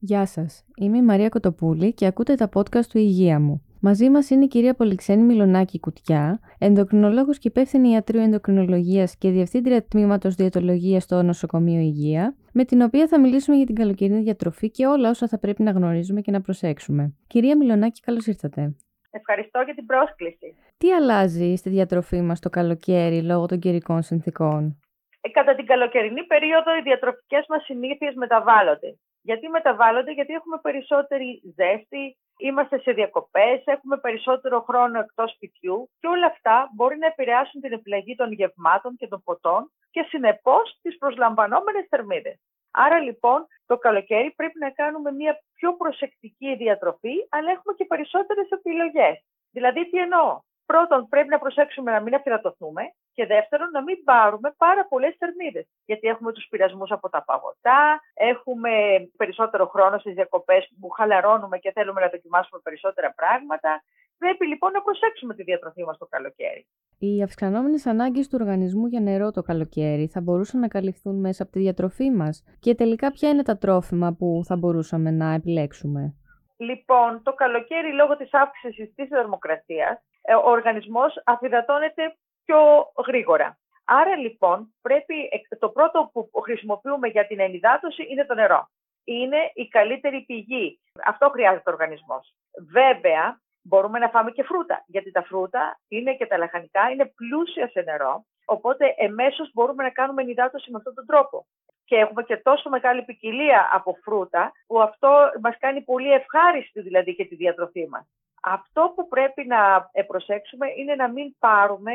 Γεια σας, είμαι η Μαρία Κοτοπούλη και ακούτε τα podcast του Υγεία μου. Μαζί μας είναι η κυρία Πολυξένη Μιλονάκη Κουτιά, ενδοκρινολόγος και υπεύθυνη ιατρού ενδοκρινολογίας και διευθύντρια τμήματος διαιτολογίας στο Νοσοκομείο Υγεία, με την οποία θα μιλήσουμε για την καλοκαιρινή διατροφή και όλα όσα θα πρέπει να γνωρίζουμε και να προσέξουμε. Κυρία Μιλονάκη, καλώς ήρθατε. Ευχαριστώ για την πρόσκληση. Τι αλλάζει στη διατροφή μας το καλοκαίρι λόγω των καιρικών συνθηκών? Κατά την καλοκαιρινή περίοδο οι διατροφικές μας συνήθειες μεταβάλλονται. Γιατί μεταβάλλονται? Γιατί έχουμε περισσότερη ζέστη, είμαστε σε διακοπές, έχουμε περισσότερο χρόνο εκτός σπιτιού και όλα αυτά μπορεί να επηρεάσουν την επιλογή των γευμάτων και των ποτών και συνεπώς τις προσλαμβανόμενες θερμίδες. Άρα λοιπόν το καλοκαίρι πρέπει να κάνουμε μια πιο προσεκτική διατροφή, αλλά έχουμε και περισσότερες επιλογές. Δηλαδή τι εννοώ? Πρώτον, πρέπει να προσέξουμε να μην αφυδατωθούμε και δεύτερον, να μην πάρουμε πάρα πολλές θερμίδες. Γιατί έχουμε τους πειρασμούς από τα παγωτά, έχουμε περισσότερο χρόνο στις διακοπές που χαλαρώνουμε και θέλουμε να δοκιμάσουμε περισσότερα πράγματα. Πρέπει λοιπόν να προσέξουμε τη διατροφή μας το καλοκαίρι. Οι αυξανόμενες ανάγκες του οργανισμού για νερό το καλοκαίρι θα μπορούσαν να καλυφθούν μέσα από τη διατροφή μας? Και τελικά, ποια είναι τα τρόφιμα που θα μπορούσαμε να επιλέξουμε? Λοιπόν, το καλοκαίρι λόγω της αύξησης της θερμοκρασίας, ο οργανισμός αφυδατώνεται πιο γρήγορα. Άρα λοιπόν το πρώτο που χρησιμοποιούμε για την ενυδάτωση είναι το νερό. Είναι η καλύτερη πηγή. Αυτό χρειάζεται ο οργανισμός. Βέβαια, μπορούμε να φάμε και φρούτα, γιατί τα φρούτα και τα λαχανικά είναι πλούσια σε νερό, οπότε εμέσως μπορούμε να κάνουμε ενυδάτωση με αυτόν τον τρόπο. Και έχουμε και τόσο μεγάλη ποικιλία από φρούτα, που αυτό μας κάνει πολύ ευχάριστη δηλαδή και τη διατροφή μας. Αυτό που πρέπει να προσέξουμε είναι να μην πάρουμε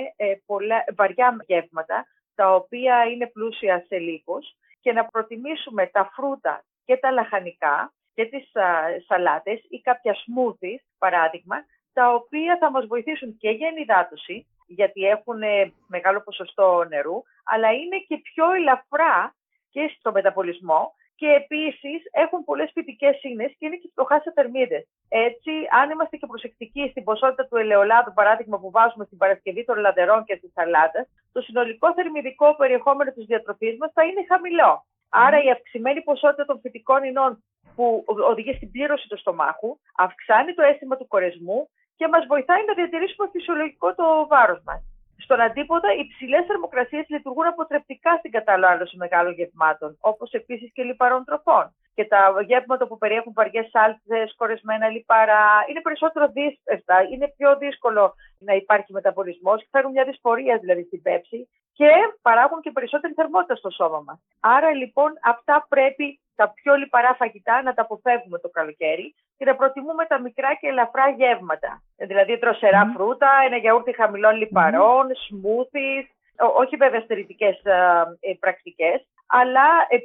βαριά γεύματα, τα οποία είναι πλούσια σε λίπος, και να προτιμήσουμε τα φρούτα και τα λαχανικά και τις σαλάτες ή κάποια smoothies, παράδειγμα, τα οποία θα μας βοηθήσουν και για ενυδάτωση, γιατί έχουν μεγάλο ποσοστό νερού, αλλά είναι και πιο ελαφρά και στο μεταβολισμό και επίσης έχουν πολλές φυτικές ίνες και είναι και φτωχά σε θερμίδες. Έτσι, αν είμαστε και προσεκτικοί στην ποσότητα του ελαιολάδου, παράδειγμα, που βάζουμε στην παρασκευή των λαδερών και στη σαλάτα, το συνολικό θερμιδικό περιεχόμενο της διατροφής μας θα είναι χαμηλό. Άρα η αυξημένη ποσότητα των φυτικών ινών που οδηγεί στην πλήρωση του στομάχου αυξάνει το αίσθημα του κορεσμού και μας βοηθάει να διατηρήσουμε φυσιολογικό το βάρος μας. Στον αντίποδα, οι υψηλές θερμοκρασίες λειτουργούν αποτρεπτικά στην κατανάλωση μεγάλων γευμάτων, όπως επίσης και λιπαρών τροφών. Και τα γεύματα που περιέχουν βαριές σάλτσες, κορεσμένα λιπαρά, είναι περισσότερο δύσκολα, είναι πιο δύσκολο να υπάρχει μεταβολισμός, φέρουν μια δυσφορία δηλαδή στην πέψη και παράγουν και περισσότερη θερμότητα στο σώμα μας. Άρα λοιπόν αυτά πρέπει τα πιο λιπαρά φαγητά να τα αποφεύγουμε το καλοκαίρι και να προτιμούμε τα μικρά και ελαφρά γεύματα. Δηλαδή δροσερά φρούτα, ένα γιαούρτι χαμηλών λιπαρών, smoothies, όχι βέβαια στερητικές πρακτικές, αλλά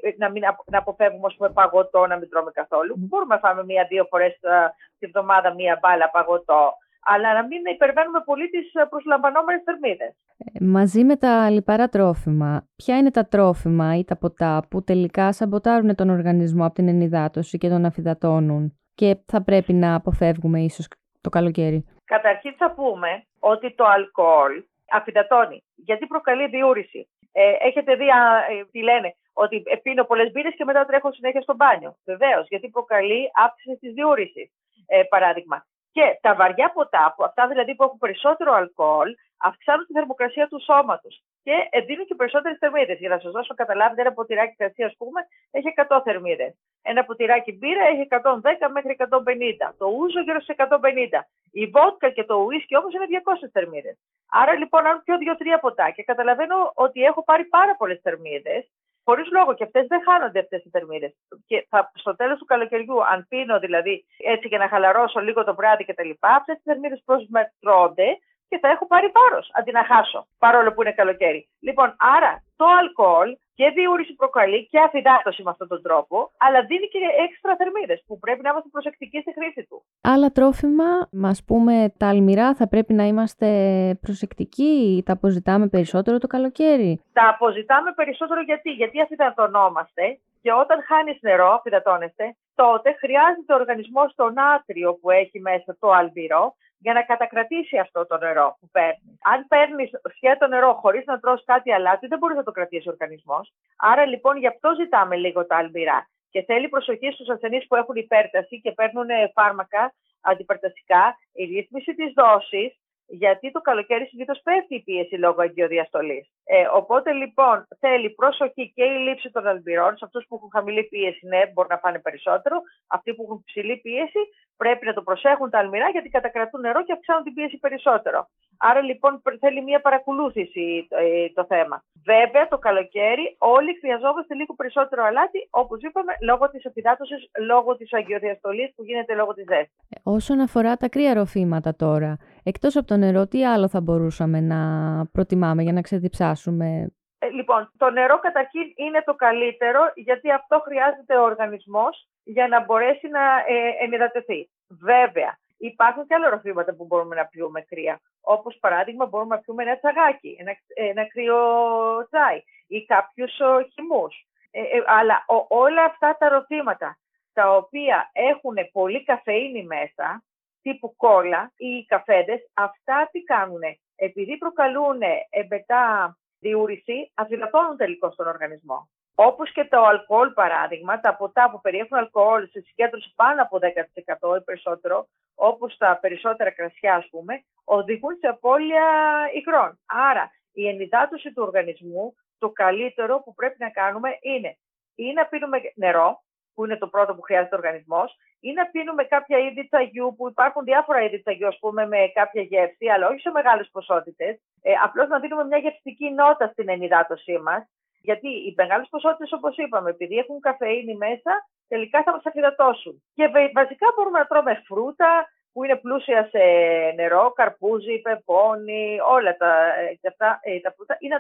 να αποφεύγουμε παγωτό, να μην τρώμε καθόλου. Μπορούμε να φάμε 1-2 φορές τη βδομάδα μία μπάλα παγωτό, αλλά να μην υπερβαίνουμε πολύ τις προσλαμβανόμενες θερμίδες. Μαζί με τα λιπαρά τρόφιμα, ποια είναι τα τρόφιμα ή τα ποτά που τελικά σαμποτάρουν τον οργανισμό από την ενυδάτωση και τον αφυδατώνουν και θα πρέπει να αποφεύγουμε ίσως το καλοκαίρι? Καταρχήν θα πούμε ότι το αλκοόλ αφυδατώνει, γιατί προκαλεί διούρηση. Έχετε δει τι λένε, ότι πίνω πολλές μπύρες και μετά τρέχω συνέχεια στο μπάνιο. Βεβαίως, γιατί προκαλεί αύξηση της διούρησης, παράδειγμα. Και τα βαριά ποτά, αυτά δηλαδή που έχουν περισσότερο αλκοόλ, αυξάνουν τη θερμοκρασία του σώματος και δίνουν και περισσότερες θερμίδες. Για να σας δώσω καταλάβετε, ένα ποτηράκι κρασί, ας πούμε, έχει 100 θερμίδες. Ένα ποτηράκι μπύρα έχει 110 μέχρι 150. Το ούζο γύρω στις 150. Η βότκα και το ουίσκι όμως είναι 200 θερμίδες. Άρα λοιπόν, αν πιω 2-3 ποτάκια, καταλαβαίνω ότι έχω πάρει πάρα πολλές θερμίδες. Χωρίς λόγο, και αυτές δεν χάνονται αυτές οι θερμίδες. Και στο τέλος του καλοκαιριού, αν πίνω δηλαδή έτσι για να χαλαρώσω λίγο το βράδυ κτλ., αυτές οι θερμίδες προσμετρώνται και θα έχω πάρει βάρος αντί να χάσω, παρόλο που είναι καλοκαίρι. Λοιπόν, άρα το αλκοόλ και διούρηση προκαλεί και αφυδάτωση με αυτόν τον τρόπο, αλλά δίνει και έξτρα θερμίδες που πρέπει να είμαστε προσεκτικοί στη χρήση του. Άλλα τρόφιμα, ας πούμε τα αλμυρά, θα πρέπει να είμαστε προσεκτικοί ή τα αποζητάμε περισσότερο το καλοκαίρι? Τα αποζητάμε περισσότερο γιατί αφυδατωνόμαστε και όταν χάνεις νερό, αφυδατώνεστε, τότε χρειάζεται ο οργανισμός το νάτριο που έχει μέσα το αλμυρό για να κατακρατήσει αυτό το νερό που παίρνει. Αν παίρνεις σκέτο νερό χωρίς να τρως κάτι αλάτι, δεν μπορείς να το κρατήσει ο οργανισμός. Άρα λοιπόν γι' αυτό ζητάμε λίγο τα αλμυρά. Και θέλει προσοχή στους ασθενείς που έχουν υπέρταση και παίρνουν φάρμακα αντιπερτασικά, η ρύθμιση της δόσης, γιατί το καλοκαίρι συνήθως πέφτει η πίεση λόγω αγκιοδιαστολής. Οπότε λοιπόν θέλει προσοχή και η λήψη των αλμυρών. Σε αυτούς που έχουν χαμηλή πίεση, ναι, μπορούν να φάνε περισσότερο. Αυτοί που έχουν ψηλή πίεση πρέπει να το προσέχουν τα αλμυρά, γιατί κατακρατούν νερό και αυξάνουν την πίεση περισσότερο. Άρα λοιπόν θέλει μια παρακολούθηση το θέμα. Βέβαια το καλοκαίρι όλοι χρειαζόμαστε λίγο περισσότερο αλάτι, όπως είπαμε, λόγω της αφυδάτωσης, λόγω της αγκιοδιαστολής που γίνεται λόγω της ζέστης. Όσον αφορά τα κρύα ροφήματα τώρα, εκτός από το νερό, τι άλλο θα μπορούσαμε να προτιμάμε για να ξεδιψάσουμε? Λοιπόν, το νερό καταρχήν είναι το καλύτερο, γιατί αυτό χρειάζεται ο οργανισμός για να μπορέσει να ενυδατωθεί. Βέβαια, υπάρχουν και άλλα ροφήματα που μπορούμε να πιούμε κρύα. Όπως παράδειγμα μπορούμε να πιούμε ένα τσαγάκι, ένα κρύο τσάι ή κάποιους χυμούς. Αλλά όλα αυτά τα ροφήματα τα οποία έχουν πολύ καφεΐνη μέσα, τύπου κόλλα ή καφέδες, αυτά τι κάνουνε? Επειδή προκαλούν μετά διούρηση, αφυδατώνουν τελικώς στον οργανισμό. Όπως και το αλκοόλ παράδειγμα, τα ποτά που περιέχουν αλκοόλ σε συγκέντρωση πάνω από 10% ή περισσότερο, όπως τα περισσότερα κρασιά ας πούμε, οδηγούν σε απώλεια υγρών. Άρα η ενυδάτωση του οργανισμού, το καλύτερο που πρέπει να κάνουμε είναι ή να πίνουμε νερό, που είναι το πρώτο που χρειάζεται ο οργανισμός, ή να πίνουμε κάποια είδη τσαγιού, που υπάρχουν διάφορα είδη τσαγιού, ας πούμε, με κάποια γεύση, αλλά όχι σε μεγάλες ποσότητες. Απλώς να δίνουμε μια γευστική νότα στην ενυδάτωσή μας, γιατί οι μεγάλες ποσότητες, όπως είπαμε, επειδή έχουν καφεΐνη μέσα, τελικά θα μας αφυδατώσουν. Και βασικά μπορούμε να τρώμε φρούτα που είναι πλούσια σε νερό, καρπούζι, πεπόνι, όλα τα φρούτα, ή να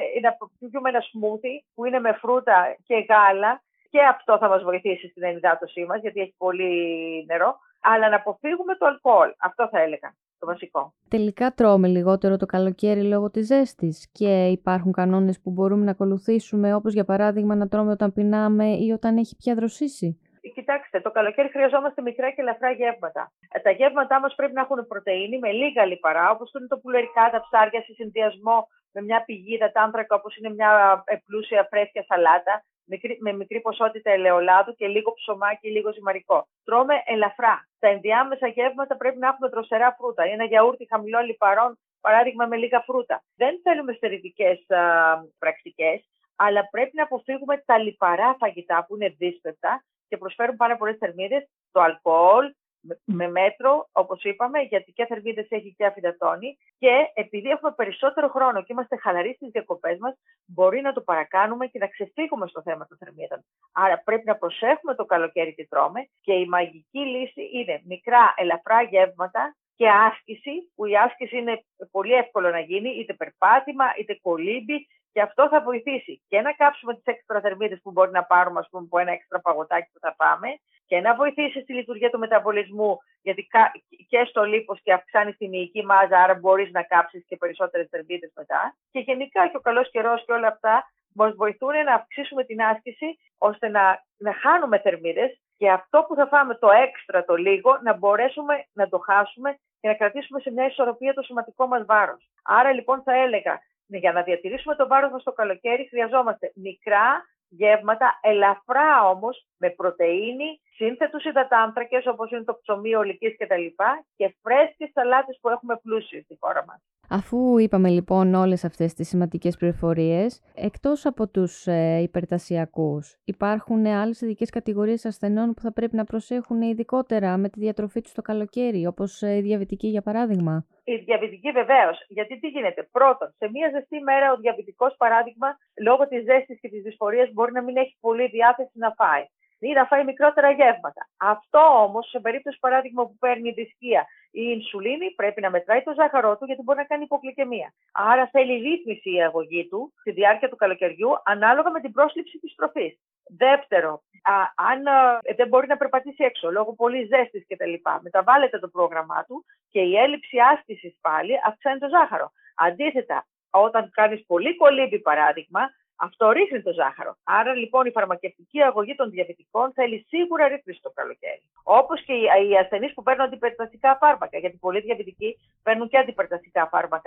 πιούμε ένα σμούθι που είναι με φρούτα και γάλα. Και αυτό θα μας βοηθήσει στην ενυδάτωσή μας, γιατί έχει πολύ νερό. Αλλά να αποφύγουμε το αλκοόλ. Αυτό θα έλεγα, το βασικό. Τελικά τρώμε λιγότερο το καλοκαίρι λόγω της ζέστης και υπάρχουν κανόνες που μπορούμε να ακολουθήσουμε, όπως για παράδειγμα να τρώμε όταν πεινάμε ή όταν έχει πια δροσίσει? Κοιτάξτε, το καλοκαίρι χρειαζόμαστε μικρά και ελαφρά γεύματα. Τα γεύματά μας πρέπει να έχουν πρωτεΐνη με λίγα λιπαρά, όπως είναι το πουλερικά, τα ψάρια, σε συνδυασμό με μια πηγή υδατάνθρακα, όπως είναι μια πλούσια φρέσκια σαλάτα, με μικρή ποσότητα ελαιολάδου και λίγο ψωμάκι, λίγο ζυμαρικό. Τρώμε ελαφρά. Τα ενδιάμεσα γεύματα πρέπει να έχουμε δροσερά φρούτα. Ένα γιαούρτι χαμηλών λιπαρών, παράδειγμα με λίγα φρούτα. Δεν θέλουμε στερητικές πρακτικές, αλλά πρέπει να αποφύγουμε τα λιπαρά φαγητά που είναι δύσπεπτα και προσφέρουν πάρα πολλές θερμίδες, το αλκοόλ με μέτρο, όπως είπαμε, γιατί και θερμίδες έχει και αφυδατώνει. Και επειδή έχουμε περισσότερο χρόνο και είμαστε χαλαροί στις διακοπές μας, μπορεί να το παρακάνουμε και να ξεφύγουμε στο θέμα των θερμίδων. Άρα πρέπει να προσέχουμε το καλοκαίρι τι τρώμε, και η μαγική λύση είναι μικρά ελαφρά γεύματα και άσκηση, που η άσκηση είναι πολύ εύκολο να γίνει, είτε περπάτημα είτε κολύμπι, και αυτό θα βοηθήσει και να κάψουμε τις έξτρα θερμίδες που μπορεί να πάρουμε, ας πούμε, από ένα έξτρα παγωτάκι που θα πάμε, και να βοηθήσει στη λειτουργία του μεταβολισμού, γιατί και στο λίπος και αυξάνει τη μυϊκή μάζα, άρα μπορείς να κάψεις και περισσότερες θερμίδες μετά. Και γενικά και ο καλός καιρός και όλα αυτά μας βοηθούν να αυξήσουμε την άσκηση, ώστε να χάνουμε θερμίδες, και αυτό που θα φάμε το έξτρα, το λίγο, να μπορέσουμε να το χάσουμε και να κρατήσουμε σε μια ισορροπία το σωματικό μας βάρος. Άρα λοιπόν θα έλεγα, για να διατηρήσουμε το βάρος μας το καλοκαίρι χρειαζόμαστε μικρά γεύματα, ελαφρά όμως, με πρωτεΐνη, σύνθετους υδατάνθρακες όπως είναι το ψωμί, ολικής κτλ. Και φρέσκες σαλάτες που έχουμε πλούσιες στη χώρα μας. Αφού είπαμε λοιπόν όλες αυτές τις σημαντικές πληροφορίες, εκτός από τους υπερτασιακούς, υπάρχουν άλλες ειδικές κατηγορίες ασθενών που θα πρέπει να προσέχουν ειδικότερα με τη διατροφή τους το καλοκαίρι, όπως οι διαβητικοί για παράδειγμα? Οι διαβητικοί βεβαίως. Γιατί τι γίνεται? Πρώτον, σε μια ζεστή μέρα ο διαβητικός, παράδειγμα, λόγω της ζέστης και της δυσφορίας μπορεί να μην έχει πολύ διάθεση να φάει ή να φάει μικρότερα γεύματα. Αυτό όμως, σε περίπτωση παράδειγμα που παίρνει δυσκία ή ινσουλίνη, πρέπει να μετράει το ζάχαρό του, γιατί μπορεί να κάνει υπογλυκαιμία. Άρα θέλει ρύθμιση η αγωγή του στη διάρκεια του καλοκαιριού, ανάλογα με την πρόσληψη της τροφής. Δεύτερο, αν δεν μπορεί να περπατήσει έξω λόγω πολύ ζέστης κτλ., μεταβάλλεται το πρόγραμμά του, και η έλλειψη άσκησης πάλι αυξάνει το ζάχαρο. Αντίθετα, όταν κάνεις πολύ κολύμπι παράδειγμα, αυτό ρίχνει το ζάχαρο. Άρα λοιπόν η φαρμακευτική αγωγή των διαβητικών θέλει σίγουρα ρύθμιση το καλοκαίρι. Όπως και οι ασθενείς που παίρνουν αντιπερταστικά φάρμακα, γιατί πολλοί διαβητικοί παίρνουν και αντιπερταστικά φάρμακα.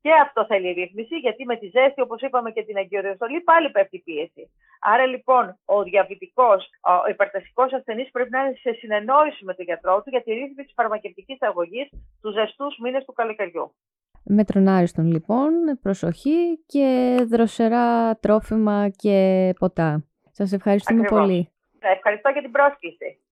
Και αυτό θέλει ρύθμιση, γιατί με τη ζέστη, όπως είπαμε, και την αγκιοδιαστολή πάλι πέφτει πίεση. Άρα λοιπόν ο διαβητικός, ο υπερτασικός ασθενής πρέπει να είναι σε συνεννόηση με τον γιατρό του για τη ρύθμιση της φαρμακευτικής αγωγής τους ζεστούς μήνες του καλοκαιριού. Μέτρων άριστον λοιπόν, προσοχή και δροσερά τρόφιμα και ποτά. Σας ευχαριστούμε πολύ. Ευχαριστώ για την πρόσκληση.